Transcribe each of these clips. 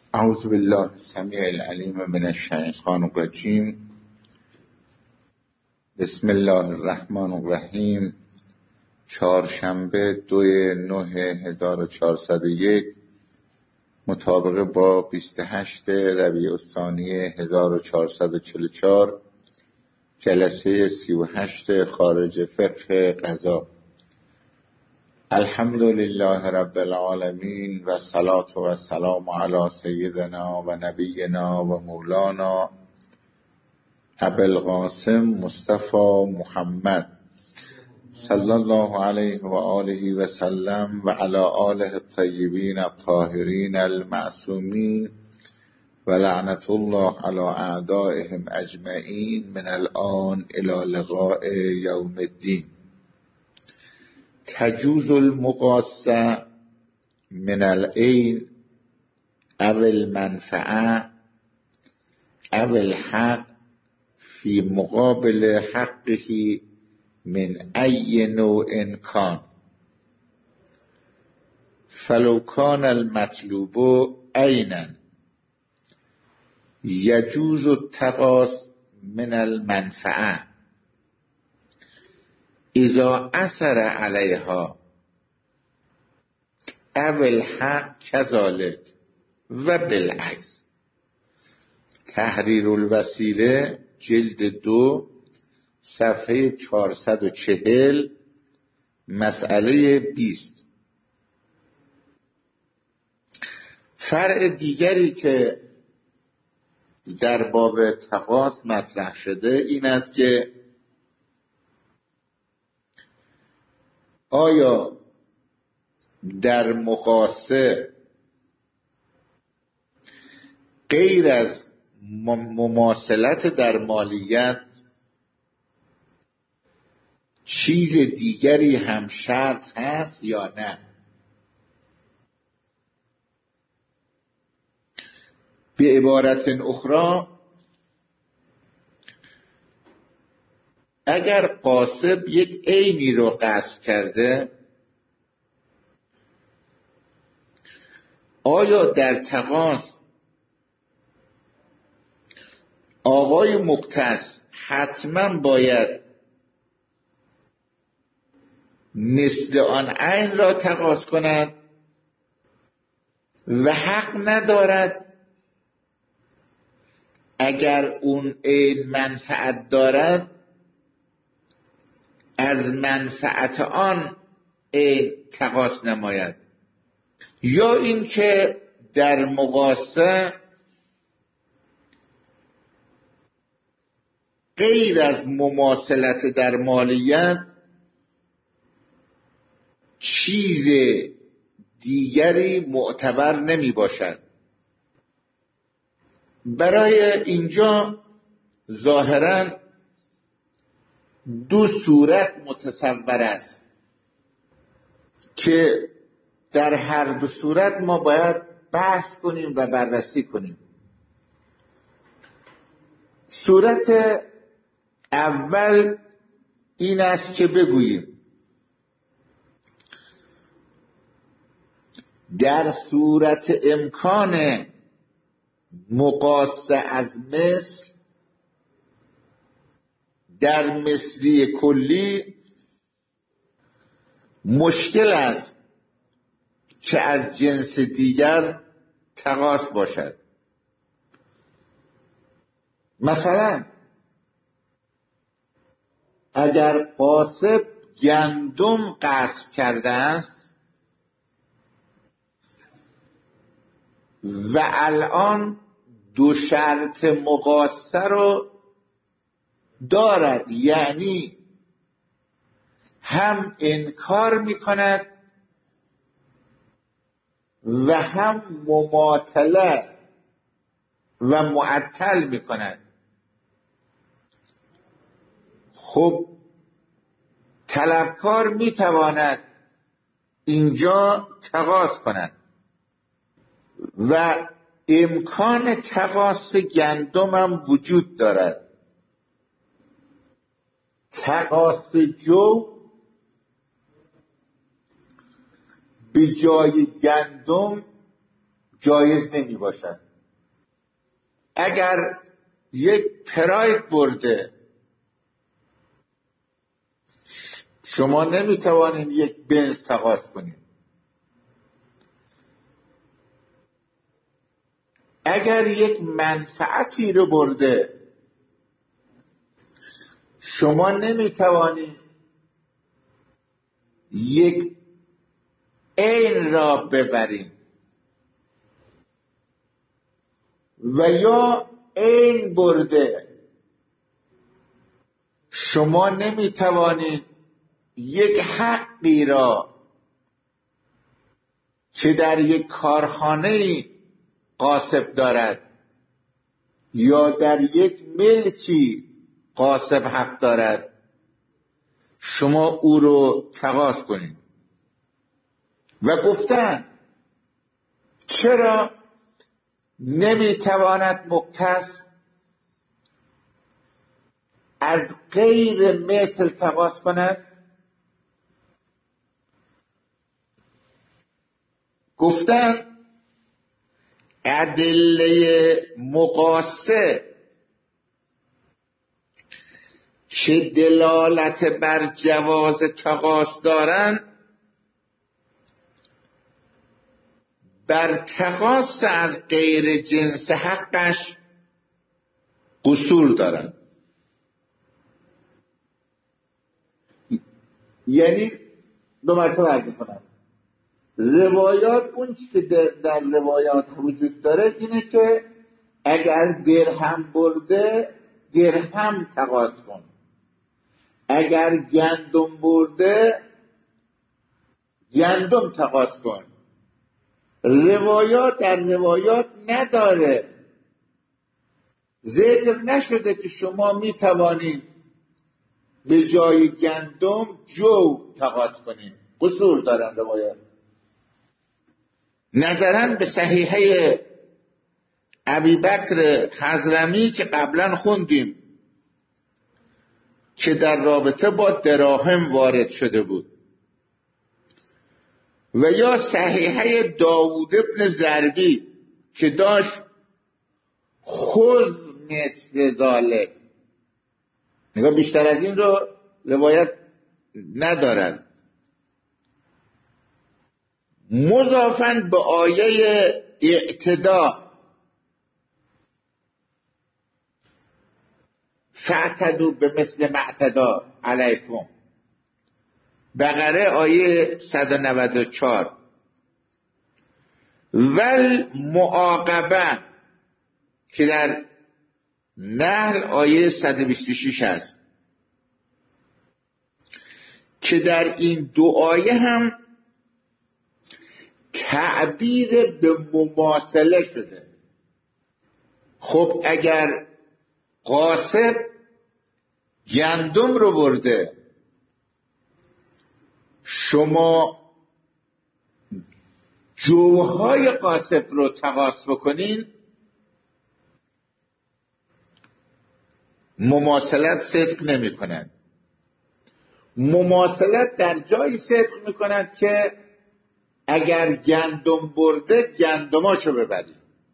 اعوذ بالله السمیع العلیم من الشیطان الرجیم. بسم الله الرحمن الرحیم. چهارشنبه 2/9/1401 مطابق با 28 ربیع الثانی 1444 جلسه 38 خارج فقه قضا. الحمد لله رب العالمین و صلاة و سلام علی سیدنا و نبینا و مولانا ابوالقاسم مصطفی محمد صلی الله علیه و آله و سلم و علی آله الطیبین الطاهرین المعصومین و لعنت الله علی اعدائهم اجمعین من الان الی لقاء یوم الدین. تجوز المقاصه من العین او المنفعه او الحق فی مقابل حقه من ای نوع کان، فلو کان المطلوب عینا یجوز التقاص من المنفعه اذا اثر علیها او الحق کذالک و بالعکس. تحریر الوسیله جلد 2 صفحه 440 مسئله 20. فرع دیگری که در باب تقاص مطرح شده این است که آیا در مقاصه غیر از مماثلت در مالیت چیز دیگری هم شرط هست یا نه؟ به عبارت اخرى، اگر قاصب یک عینی رو غصب کرده، آیا در تقاص آقای مقتص حتما باید مثل آن عین را تقاص کند و حق ندارد اگر اون عین منفعت دارد از منفعت آن عین تقاص نماید، یا اینکه در مقاصه غیر از مماثلت در مالیت چیز دیگری معتبر نمی باشد. برای اینجا ظاهراً دو صورت متصور است که در هر دو صورت ما باید بحث کنیم و بررسی کنیم. صورت اول این است که بگوییم در صورت امکان مقاصه از مثل در مثلی کلی مشکل است که از جنس دیگر تقاص باشد. مثلا اگر قاصب گندم غصب کرده است و الان دو شرط مقاصه رو دارد، یعنی هم انکار میکند و هم مماطله و معطل میکند، خب طلبکار میتواند اینجا تقاص کند و امکان تقاص گندم هم وجود دارد. تقاص جو به جای گندم جایز نمی باشد. اگر یک پراید برده، شما نمی توانید یک بنز تقاضا کنید. اگر یک منفعتی رو برده، شما نمی توانید یک عین را ببرید و یا عین برده، شما نمی توانید یک حقی را چه در یک کارخانه غاصب دارد یا در یک ملکی غاصب حق دارد، شما او رو تقاضا کنید. و گفتن چرا نمیتواند مقتص از غیر مثل تقاضا کند؟ گفتن ادله مقاسه که دلالت بر جواز تقاضا دارن، بر تقاضا از غیر جنس حقش قصور دارن. یعنی دو مرتبه عرض کنم، روایات اون چی که در روایات وجود داره اینه که اگر درهم برده درهم تقاضا کن، اگر گندم برده گندم تقاضا کن. روایات در روایات نداره، ذکر نشده که شما می توانید به جای گندم جو تقاضا کنید. قصور دارن روایات. نظرا به صحیحه ابی بکر حضرمی که قبلا خوندیم که در رابطه با دراهم وارد شده بود، و یا صحیحه داوود ابن ضربی که داشت خذ مثل ذالک، نگاه بیشتر از این رو روایت ندارد. مضافاً به آیه اعتدا فاعتدوا به مثل ما اعتدی علیکم، بقره آیه 194. ول معاقبه که در نحل آیه 126 هست، که در این دو آیه هم تعبیر به مماثله شده. خب اگر غاصب گندم رو برده، شما جوهای غاصب رو تقاضا بکنین، مماثلت صدق نمی کند. مماثلت در جایی صدق می کند که اگر گندم برده گندماشو ببری،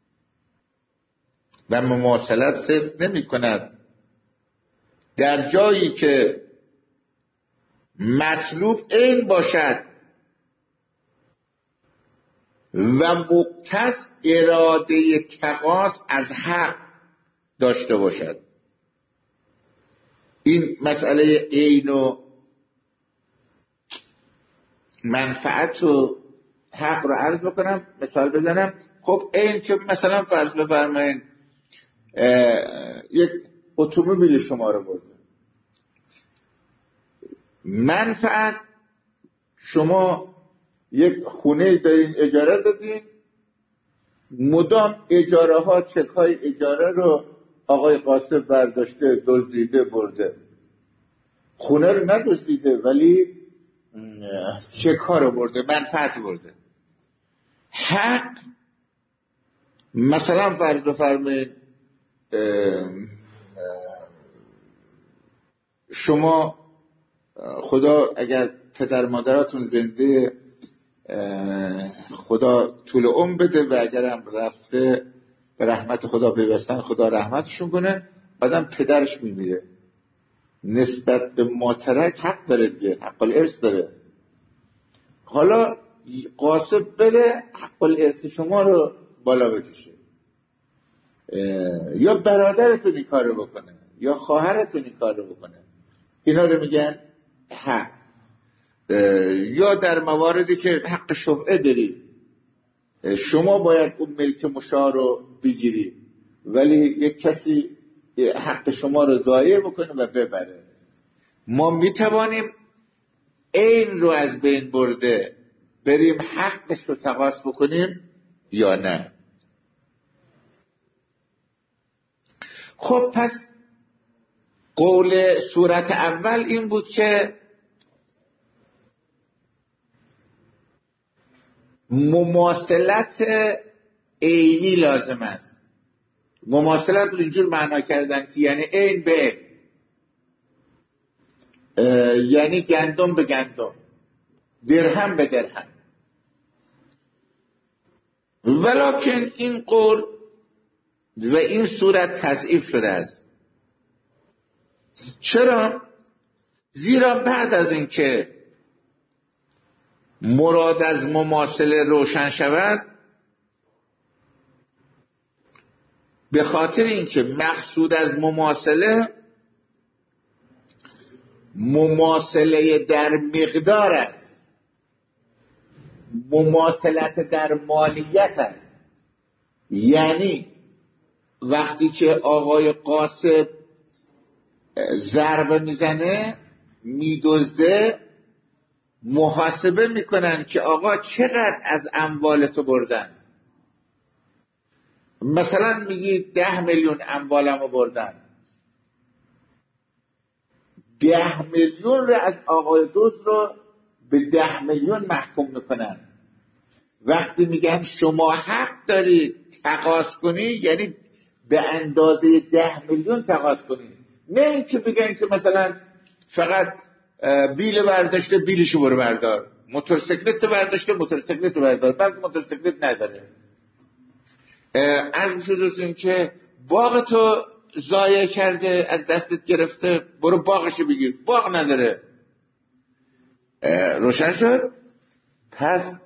و مماثلت صدق نمی کند در جایی که مطلوب عین باشد و مقتص اراده تقاضا از حق داشته باشد. این مسئله عین و منفعت و حق رو عرض بکنم، مثال بزنم. خب عین که مثلا فرض بفرمایید یک اتومبیل شما رو برده، منفعت شما یک خونه دارین اجاره دادین، مدام اجاره ها چک های اجاره رو آقای قاسم برداشته دزدیده برده. خونه رو ندزدیده ولی چک ها رو برده، منفعت برده. حق مثلا فرض بفرمایید شما، خدا اگر پدر مادراتون زنده خدا طول عمر بده و اگرم رفته به رحمت خدا پیوستن، خدا رحمتشون کنه، آدم پدرش میمیره، نسبت به ماترک حق داره دیگه، حق الارث داره. حالا قاصد بره حق الارث شما رو بالا بکشه، یا برادرتون این کار رو بکنه یا خواهرتون این کار رو بکنه، اینا رو میگن حق. یا در مواردی که حق شفعه داری، شما باید اون ملک مشاع رو بگیری ولی یک کسی حق شما رو ضایع بکنه و ببره. ما میتوانیم این رو از بین برده بریم حقش رو تقاضا بکنیم یا نه؟ خب پس قول صورت اول این بود که مماثلت عینی لازم است. مماثلت رو اینجور معنا کردن که یعنی عین به عین، یعنی گندم به گندم، درهم به درهم. ولکن این قول و این صورت تضعیف شده است. چرا؟ زیرا بعد از اینکه مراد از مماثله روشن شود، به خاطر اینکه مقصود از مماثله در مقدار است، مماثلت در مالیت است. یعنی وقتی که آقای قاسب ضربه میزنه، میدزده، محاسبه میکنن که آقا چقدر از اموالتو بردن. مثلا میگی 10 میلیون اموالمو بردن، 10 میلیون رو از آقای دزد رو به 10 میلیون محکوم میکنن. وقتی میگن شما حق داری تقاضا کنی، یعنی به اندازه 10 میلیون تقاضا کنی، نه اینکه بگن که مثلا فقط بیل برداشته بیلشو برو بردار، موتورسیکلت برداشته موتورسیکلت بردار، بلکه موتورسیکلت نداره. عرض میشه این که باغ تو ضایع کرده، از دستت گرفته، برو باغشو بگیر، باغ نداره. روشن شد؟ پس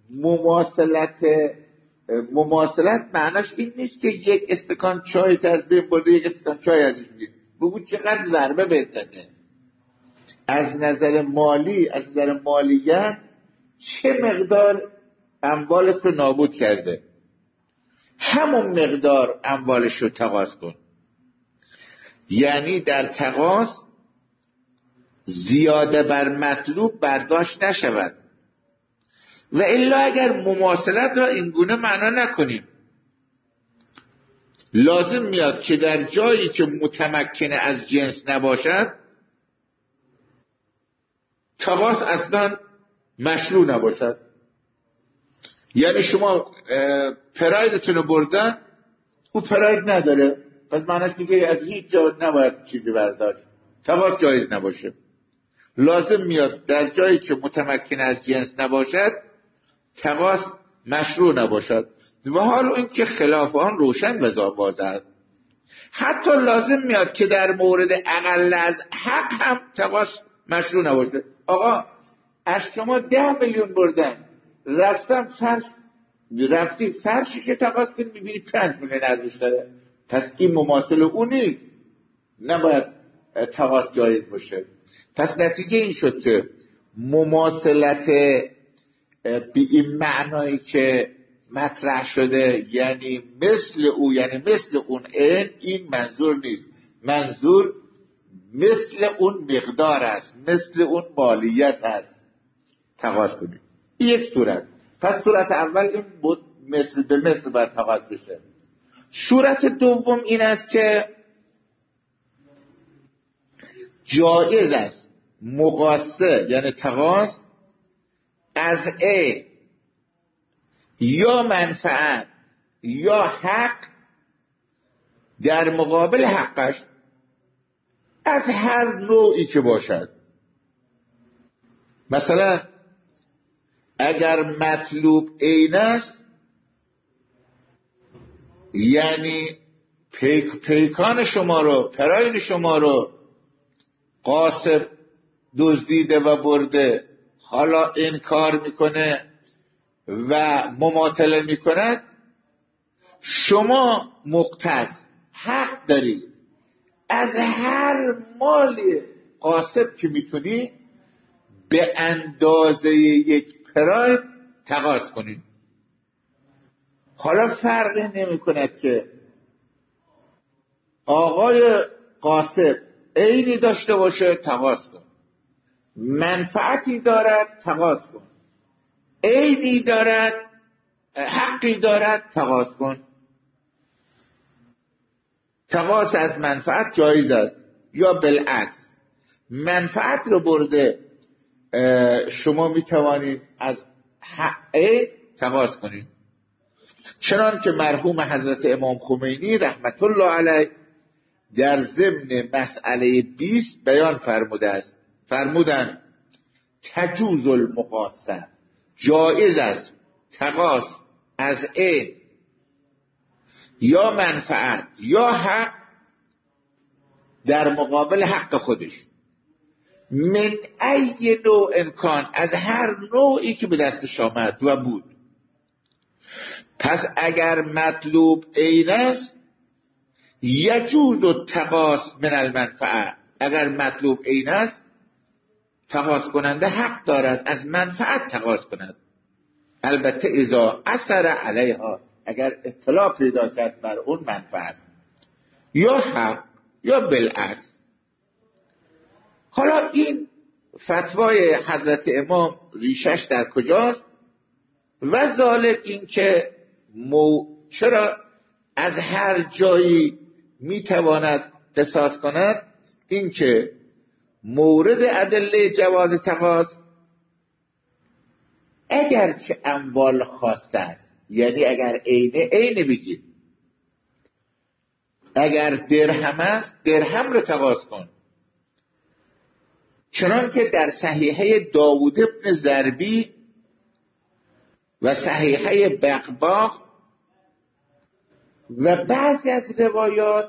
مماثلت معناش این نیست که یک استکان چای از بین برده یک استکان چای ازش بگیر، بگو چقدر ضربه بهت زده، از نظر مالی، از نظر مالیت چه مقدار اموالت رو نابود کرده، همون مقدار اموالش رو تقاضا کن. یعنی در تقاضا زیاده بر مطلوب برداشت نشود. و الا اگر مماثلت را اینگونه معنا نکنیم، لازم میاد که در جایی که متمکن از جنس نباشد، تقاضا اصلا مشروع نباشد. یعنی شما پرایدتون رو بردن، او پراید نداره، پس معنیش دیگه از هیچ جا نباید چیزی برداشت، تقاضا جایز نباشه. لازم میاد در جایی که متمکن از جنس نباشد، تقاضا مشروع نباشد. و حالا این که خلاف آن روشن و واضح. حتی لازم میاد که در مورد اقل از حق هم تقاضا مشروع نباشه. آقا از شما 10 میلیون بردن، رفتی فرشی که تقاضا کنی میبینی 5 میلیون ارزش داره، پس این مماثل اونی، نباید تقاضا جایز باشه. پس نتیجه این شد که مماثلت به این معنایی که مطرح شده، یعنی مثل او، یعنی مثل اون این منظور نیست. منظور مثل اون مقدار است، مثل اون مالیت است تقاضا کنید. یک صورت. پس صورت اول این بود، مثل به مثل باید تقاضا بشه. صورت دوم این است که جایز است مقاسه، یعنی تقاضا از یا منفعت یا حق در مقابل حقش از هر نوعی که باشد. مثلا اگر مطلوب عین است یعنی پیکان شما رو، پراید شما رو غاصب دزدیده و برده، حالا انکار میکنه و مماطله میکند، شما مقتص حق داری از هر مالی غاصب که میتونی به اندازه یک پراید تقاضا کنید. حالا فرقی نمی کند که آقای غاصب عینی داشته باشه تقاضا کن، منفعتی دارد تقاضا کن، عینی دارد، حقی دارد تقاضا کن. تقاضا از منفعت جایز است یا بالعکس منفعت رو برده شما میتوانید از حق تقاضا کنید. چنان که مرحوم حضرت امام خمینی رحمت الله علیه در ضمن مسئله 20 بیان فرموده است، فرمودند تجوز المقاسه، جایز است تقاضا از عین یا منفعت یا حق در مقابل حق خودش، من ای نوع امکان، از هر نوعی که به دستش آمد و بود. پس اگر مطلوب عین است یجوز التقاص من المنفعه، اگر مطلوب عین است تقاضا کننده حق دارد از منفعت تقاضا کند، البته اذا اثر علیها، اگر اطلاع پیدا کرد بر اون منفعت یا حق یا بالعکس. حالا این فتوای حضرت امام ریشش در کجاست؟ و ذالک این که چرا از هر جایی میتواند قصاص کند؟ این که مورد ادله جواز تقاضا اگر چه اموال خاصه است، یعنی اگر عین بگیر، اگر درهم است درهم رو تقاضا کن، چنان که در صحیحه داوود ابن ضربی و صحیحه بقباق و بعضی از روایات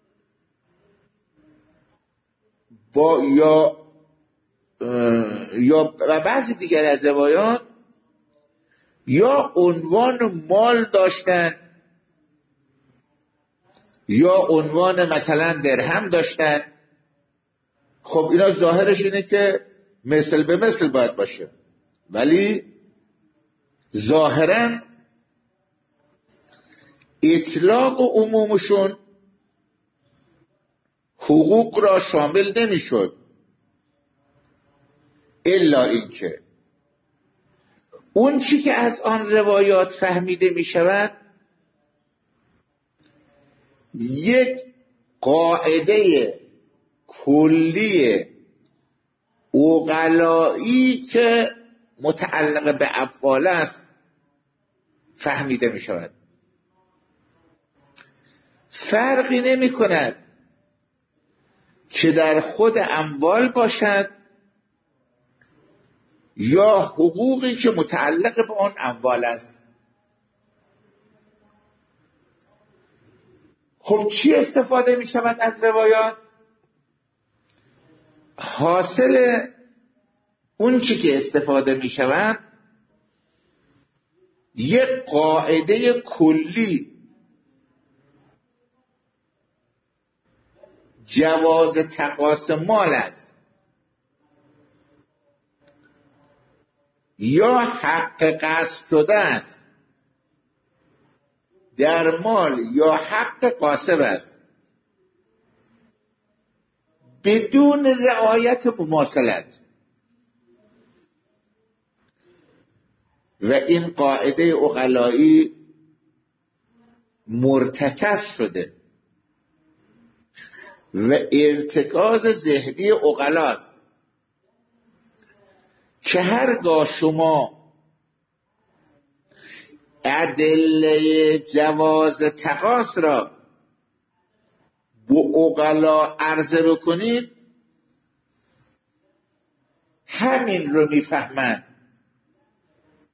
و بعضی دیگر از روایات یا عنوان مال داشتن یا عنوان مثلا درهم داشتن. خب اینا ظاهرش اینه که مثل به مثل باید باشه، ولی ظاهرا اطلاق و عمومشون حقوق را شامل نمیشد، الا اینکه اون چی که از آن روایات فهمیده می شود یک قاعده کلی عقلایی که متعلق به افعال است فهمیده می شود. فرقی نمی کند که در خود اموال باشد یا حقوقی که متعلق به آن اموال است. خب چی استفاده می شود از روایات؟ حاصل اون چی که استفاده می شود یک قاعده کلی جواز تقاص مال است یا حق قصد شده است در مال یا حق قاصب است بدون رعایت مماثلت. و این قاعده عقلایی مرتکز شده و ارتکاز ذهنی عقلاست که هرگاه شما ادله جواز تقاص را با عقلا عرضه بکنید همین رو میفهمند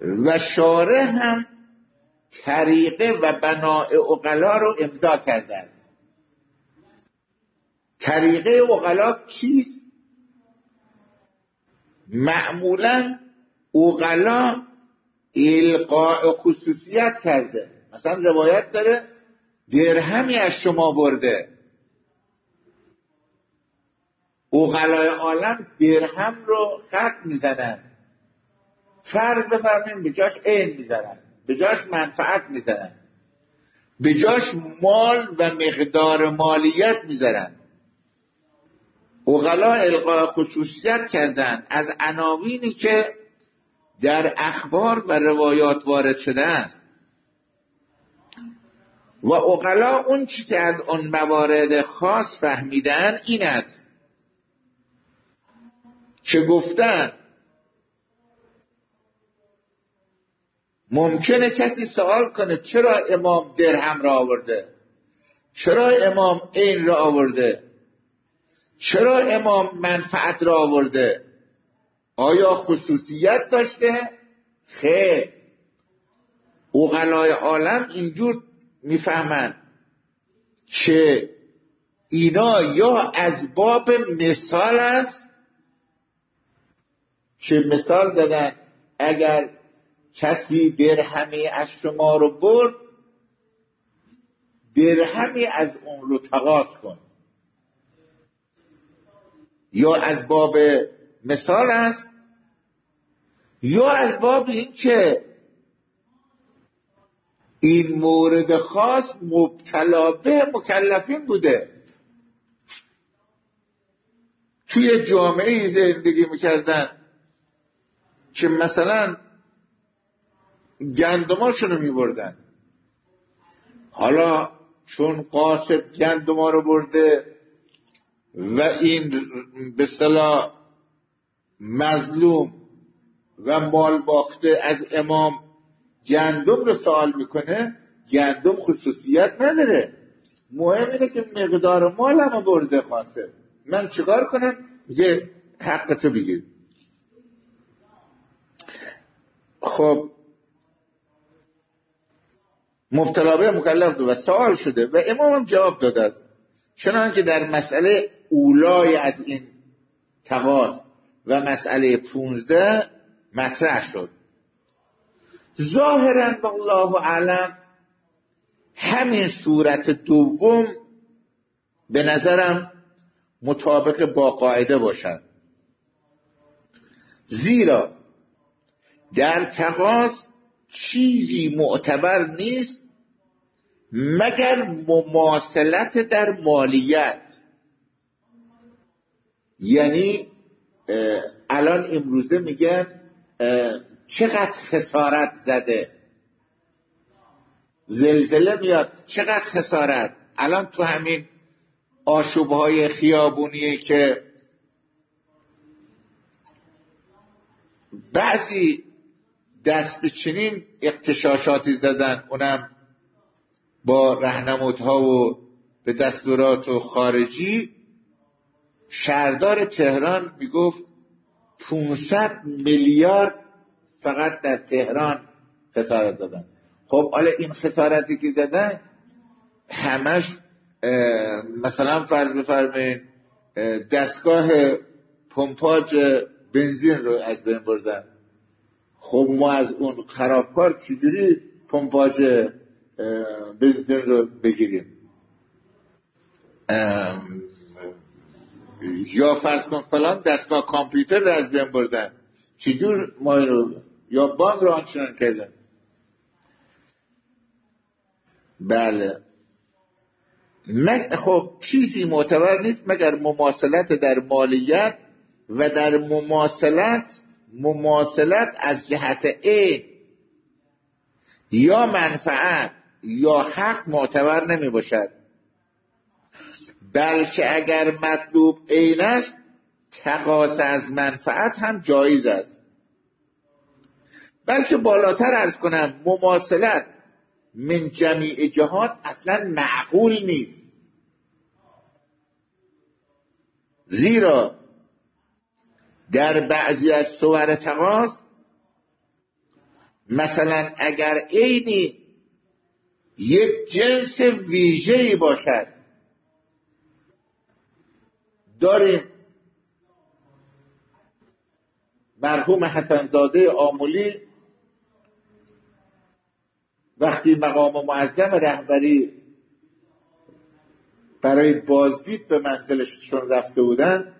و شارع هم طریقه و بناء عقلا رو امضا کرده است. طریقه عقلا چیست؟ معمولا عقلا القاء خصوصیت کرده. مثلا روایت داره درهمی از شما برده. عقلای عالم درهم رو خط میزنن، فرض بفرمایید به جاش عین میزنن، به جاش منفعت میزنن، به جاش مال و مقدار مالیت میزنن. عقلا القاء خصوصیت کردن از عناوینی که در اخبار و روایات وارد شده است و عقلا اون چی که از اون موارد خاص فهمیدن این است که گفتن ممکنه کسی سوال کنه چرا امام درهم را آورده، چرا امام عین را آورده، چرا امام منفعت را آورده؟ آیا خصوصیت داشته؟ خیر. عقلای عالم اینجور میفهمن که اینا یا از باب مثال است که مثال زدن اگر کسی درهمی از شما رو برد درهمی از اون رو تقاضا کن، یا از باب مثال است یا از باب این که این مورد خاص مبتلا به مکلفین بوده. توی جامعه زندگی میکردن که مثلا گندماشونو میبردن، حالا چون قاصد گندما رو برده و این به اصطلاح مظلوم و مال باخته از امام گندم رو سوال میکنه، گندم خصوصیت نداره، مهم اینه که مقدار مالمو برده قاصد، من چیکار کنم؟ میگه حق تو بگیر. خب مبتلا به مکلف و سوال شده و امام هم جواب داده است، چنانکه در مسئله اولای از این تقاض و مسئله 15 مطرح شد. ظاهرا والله اعلم همین صورت دوم به نظرم مطابق با قاعده باشد، زیرا در تقاض چیزی معتبر نیست مگر مماثلت در مالیت. یعنی الان امروزه میگن چقدر خسارت زده، زلزله میاد چقدر خسارت. الان تو همین آشوبهای خیابونیه که بعضی دست به چنین اغتشاشاتی زدن، اونم با راهنمودها و به دستورات و خارجی. شهردار تهران میگفت 500 میلیارد فقط در تهران خسارت دادن. خب حالا این خسارتی که زدن همش مثلا فرض بفرمایید دستگاه پمپاژ بنزین رو از بین بردن. خب ما از اون خرابکار چجوری پمپاژ بنزین رو بگیریم؟ یا فرض کن فلان دستگاه کامپیوتر رو از بین بردن، چجور ما رو یا بانک رو آنچنان کردن. بله خب چیزی معتبر نیست مگر مماثلت در مالیت و در مماثلت از جهت عین یا منفعت یا حق معتبر نمی باشد، بلکه اگر مطلوب عین است تقاضا از منفعت هم جایز است. بلکه بالاتر عرض کنم مماثلت من جمیع جهات اصلا معقول نیست، زیرا در بعضی از صور تقاضا مثلا اگر عینی یک جنس ویژه‌ای باشد، داریم مرحوم حسنزاده آملی وقتی مقام معظم رهبری برای بازدید به منزلشون رفته بودن،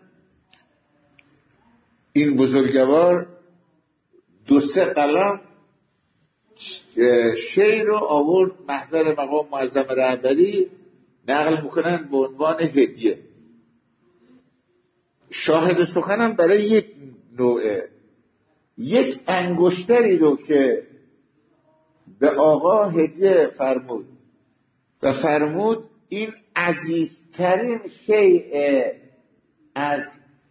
این بزرگوار 2-3 قلم شعر رو آورد محضر مقام معظم رهبری نقل میکنن به عنوان هدیه. شاهد سخنم برای یک نوعه، یک انگشتری رو که به آقا هدیه فرمود و فرمود این عزیزترین شیء از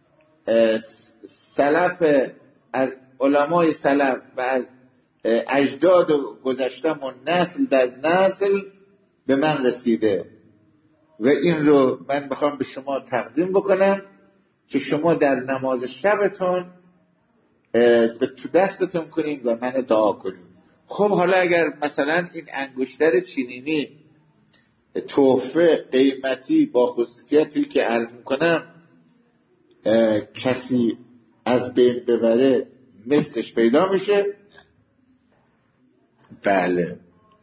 سلف، از علمای سلف و از اجداد گذشتم و نسل در نسل به من رسیده و این رو من میخوام به شما تقدیم بکنم که شما در نماز شبتون به تو دستتون کنیم و من دعا کنیم. خب حالا اگر مثلا این انگشتر چینینی تحفه قیمتی با خصوصیتی که عرض میکنم کسی از بین ببره مثلش پیدا میشه؟ بله،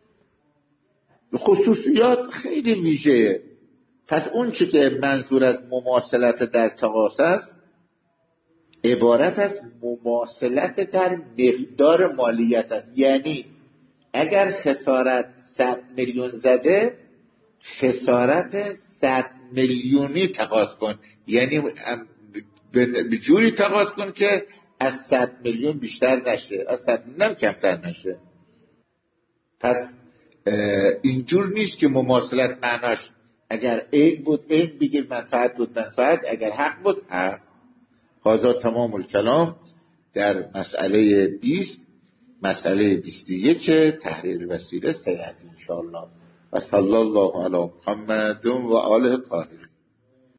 خصوصیات خیلی ویژه‌ایه. پس اون چی که منظور از مماثلت در تقاص است عبارت از مماثلت در مقدار مالیت است. یعنی اگر خسارت 100 میلیون زده، خسارت 100 میلیونی تقاضا کن، یعنی به جوری تقاضا کن که از 100 میلیون بیشتر نشه، از 100 میلیون کمتر نشه. پس اینجور نیست که مماثلت معناش اگر عین بود عین بگیر، منفعت بود منفعت، اگر حق بود حق. هذا تمام الکلام در مسئله 20. مسئله 21 تحریر وسیله سیأتی ان شاء الله. و صلی الله علی محمد و آله الطاهرین.